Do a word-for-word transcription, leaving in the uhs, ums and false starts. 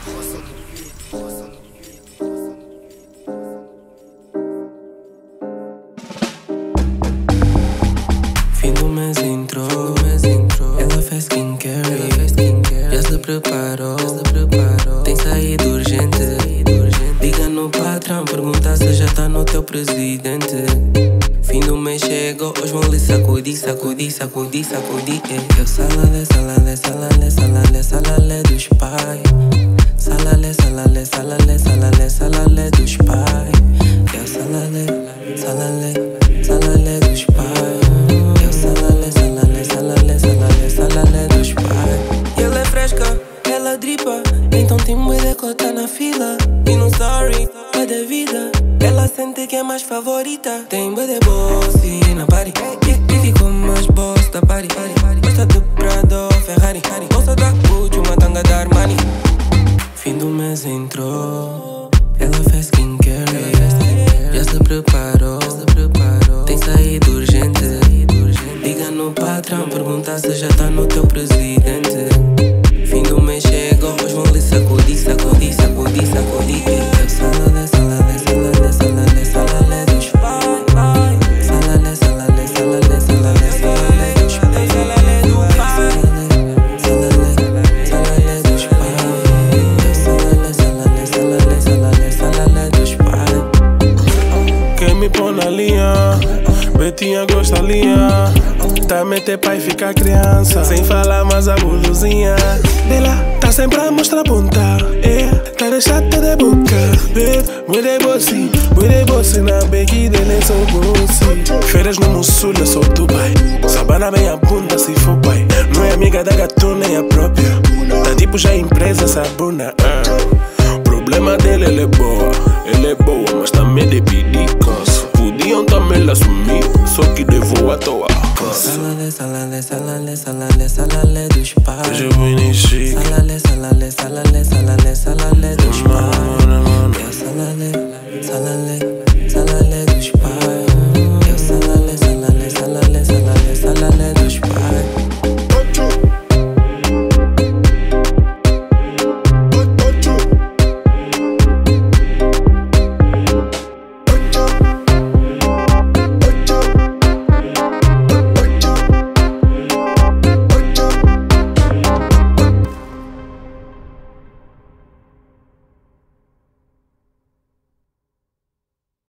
Fim do mês entrou, ela fez skincare, já se preparou, tem saído urgente. Liga no patrão, pergunta se já tá no teu presidente. Fim do mês chegou, hoje vão lhe sacudir, sacudir, sacudir, sacudir. Eu salalé, salalé, salalé, salalé, salalé dos pais. Salalé, salalé, salalé, salalé, salalé dos pais. Eu salalé, salalé, salalé dos pais. Eu salalé, salalé, salalé, salalé, salalé dos pais. E ela é fresca, ela dripa, então tem bué de cota na fila. E no story, bué de vida, ela sente que é mais favorita. Tem bué de boss na party, e ficou mais boss da party. Gosta de Prado, Ferrari, bolsa da Gucci, uma tanga da Armani. Fim do mês entrou, ela fez skincare, já se preparou, tem saído urgente. Liga no patrão, pergunta se já tá no teu presidente. Fim do mês chegou, hoje vão lhe sacudir, sacudir, sacudir, sacudir. Eu salalé, salalé, salalé, salalé, salalé dos pais. Salalé, salalé, salalé, salalé, salalé dos pais. Salalé do pai. Salalé, salalé dos pais. Eu salalé, salalé, salalé, salalé, salalé dos pais. Quem me põe na linha, Betinha gosta linha. Tá meter pai ficar criança, sem falar mais a boluzinha dela. Tá sempre a mostrar ponta, é, tá deixada de boca. Bebe, muere bossi, muere bossi na bequi dele sou bossi. Feiras no Mussul, eu sou Dubai. Sabana bem a bunda se for pai. Não é amiga da gatuna, é a própria. Tá tipo já empresa, sabuna. Uh. Problema dele, ele é boa, ele é boa, mas também de pedicos. Podiam também assumir, só que devo à toa. Salalé, salalé, salalé, salalé, salalé dos pais. Hoje eu vou iniciar. Salalé, salalé, salalé, salalé, salalé dos pais.